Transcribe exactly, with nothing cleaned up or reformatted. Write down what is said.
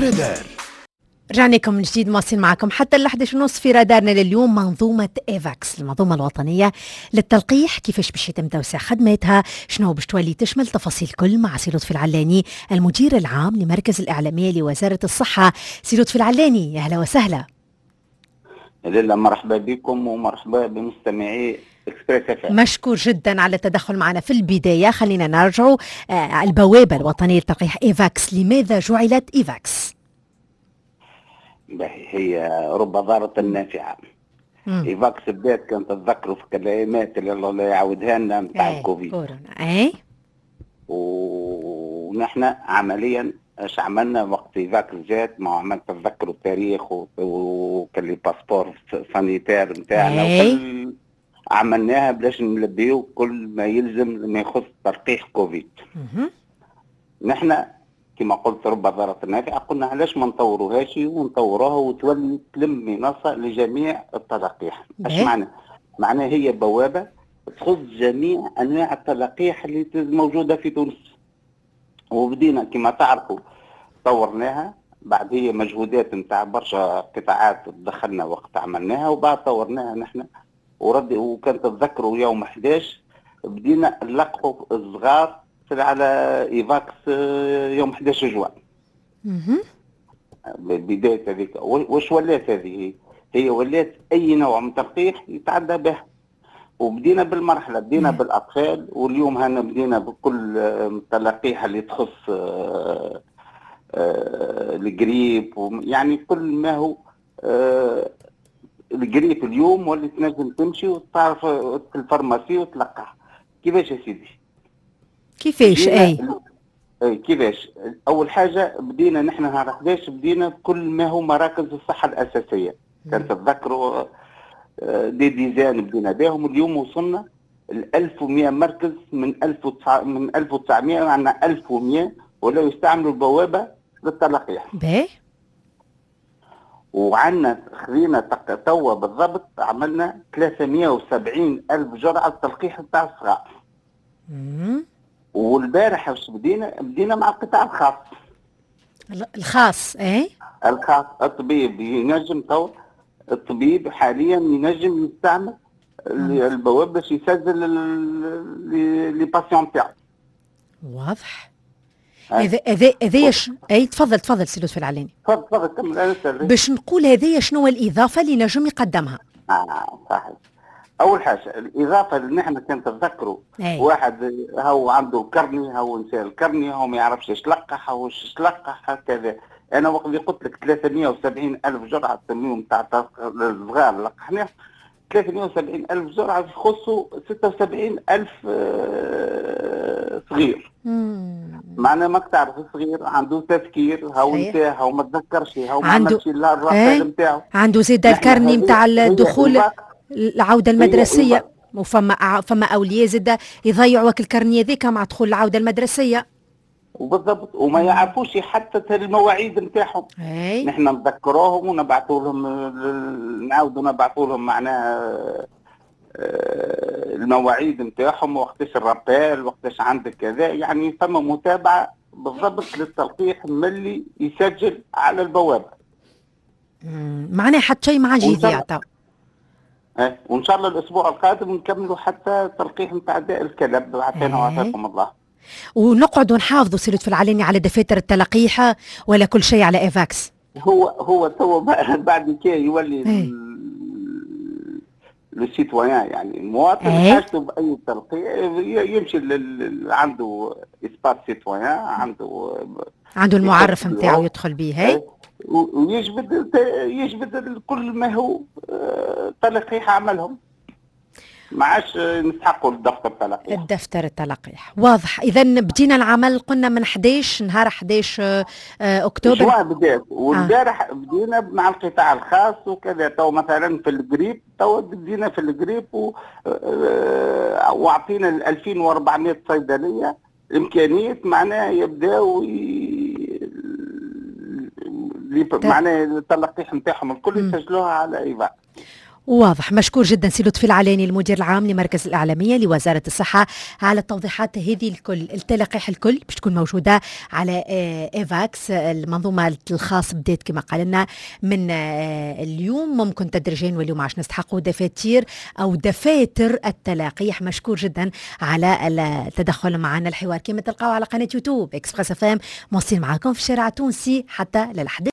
الرادار. رجعنا لكم من جديد، مواصلين معكم حتى ال إحدى عشر ونص في رادارنا لليوم. منظومة إيفاكس، المنظومة الوطنية للتلقيح، كيفاش باش يتم توسيع خدماتها، شنو باش تولي تشمل، تفاصيل كل مع سي لطفي العلاني المدير العام لمركز الإعلامية لوزارة الصحة. سي لطفي العلاني، يا أهلا وسهلا. لله، مرحبا بكم ومرحبا بمستمعي إكسبريس إف إم. مشكور جدا على التدخل معنا. في البداية خلينا نرجع آه البوابة الوطنية للتلقيح إيفاكس، لماذا جعلت إيفاكس؟ هي رب ضارة نافعة. مم. إيفاكس بدات كانت تتذكروا في الكلمات اللي الله لا يعاودها لنا نتاع ايه الكوفيد، كورونا. اي ونحن عمليا اش عملنا وقت إيفاكس جات؟ ما عملت تتذكروا التاريخ و- وكان لي باسبور سانيتير نتاعنا اي وكل عملناها باش نلبيو كل ما يلزم ما يخص تلقيح كوفيد. مهم. نحن كما قلت رب ضارة نافعة، قلنا علاش ما نطوروهاش ونطوروها وتولي تلم منصة لجميع التلقيح. اش باهي. معنى؟ معناها هي بوابة تخص جميع انواع التلقيح اللي موجودة في تونس. وبدينا كما تعرفوا طورناها بعد، هي مجهودات نتاع برشا قطاعات دخلنا وقت عملناها، وبعد طورناها نحن ورد. وكان تتذكروا يوم إحدى عشر بدينا نلقحوا الصغار على إيفاكس يوم إحدى عشر جوان. مهم. بداية هذيك واش ولات هذه؟ هي ولات أي نوع من تلقيح يتعدى به. وبدينا بالمرحلة، بدينا مم. بالأطفال، واليوم هنا بدينا بكل التلقيح اللي تخص آه، آه، الجريب، يعني كل ما هو آه، الجريب اليوم واللي تنجم تمشي وتعرف في الفارماسي وتلقح. كيفاش يا سيدي؟ كيفاش؟ بدينا اي اي كيفاش؟ اول حاجه بدينا نحن نهار إحدى عشر بدينا بكل ما هو مراكز الصحه الاساسيه. كان تتذكروا آه، دي ديزان بدينا بهم. اليوم وصلنا ل ألف ومئة مركز من ألف وتسعمئة من ألف وتسعمئة، عندنا ألف ومئة ولا يستعملوا البوابه للتلقيح. باهي. وعندنا خلينا توا بالضبط عملنا ثلاثمئة وسبعين ألف جرعه تلقيح بتاع الصغار. مم. والبارح واش بدينا؟ بدينا مع القطاع الخاص. الخاص. اي الخاص الطبيب ينجم تو الطبيب حاليا ينجم يستعمل البوابه باش يسجل لي باسيون تاعو. واضح. هذا هذا هذايا ش... اي تفضل تفضل سي لطفي العلاني. تفضل تفضل كمل. انا سري باش نقول هذايا شنو هو الإضافة اللي نجم يقدمها؟ اه صحيح. اول حاجه الاضافه اللي نحن كان تتذكروا، أي. واحد هو عنده كرني، هو نسى الكرني، هو ما يعرفش ايش لقح او ايش تلقح هكذا. انا وقت اللي قلت لك ثلاثمئة وسبعين ألف جرعه تسميهم تاع الصغار لقحناه، ثلاثمئة وسبعين ألف جرعه يخصوا ستة وسبعين ألف آه صغير. مم. معناه ماك تعرف الصغير عنده تفكير، هو صحيح. نساه، هو ما تذكرش، هو ما عنده عملش لا الرقم ايه نتاعو. عنده زيد نحن الكرني هذه- نتاع هي الدخول، إيفاك- العودة هي المدرسية. إيفاك. وفما فما أولياء زاد يضيعوا وك الكرني هذيك مع دخول العودة المدرسية. وبالضبط، وما يعرفوش حتى المواعيد نتاعهم. اي نحن نذكروهم ونبعثوا لهم، نعاودوا نبعثوا لهم معناها آه، المواعيد نتاعهم، وقتاش الرابيل، وقتاش عندك كذا. يعني ثم متابعه بالضبط للتلقيح ملي يسجل على البوابه. مم. معناه حتى شيء مع جديد وإن يعطى. آه، وان شاء الله الاسبوع القادم نكملوا حتى تلقيح نتاع داء الكلب. عافانا وعافاكم الله. ونقعدوا نحافظوا سي لطفي العلاني على دفاتر التلقيح ولا كل شيء على ايفاكس؟ هو هو تو بعد كي يولي ايه لو سيتويان، يعني المواطن ايه حاجته باي تلقيح يمشي لل... عنده اسباس سيتويان، عنده عنده المعرف يحط نتاعو له. يدخل به. هي إيه، و- ويجبد يجبد كل ما هو آه، تلقيح عملهم. ما عادش نسحقوا الدفتر التلقيح. الدفتر التلقيح واضح. اذا بدينا العمل قلنا من إحدى عشر نهار إحدى عشر آه، اكتوبر. شويه بدات، والبارح آه. بدينا مع القطاع الخاص وكذا. تو مثلا في القريب، تو بدينا في القريب و... آه، واعطينا ال ألفين وأربعمئة صيدليه امكانيه معناها يبداو ي... معناها التلقيح نتاعهم الكل يسجلوها على ايفاك. واضح. مشكور جدا سي لطفي العلاني المدير العام لمركز الإعلامية لوزارة الصحة على التوضيحات هذه الكل. التلقيح الكل باش تكون موجودة على ايفاكس المنظومة الخاص بدات كما قال لنا من اليوم، ممكن تدريجيا واليوم عاش نستحقوا دفاتير أو دفاتر التلقيح. مشكور جدا على التدخل معنا. الحوار كما تلقاو على قناة يوتيوب اكسبريس اف ام، موصلين معاكم في الشارع التونسي حتى للحد.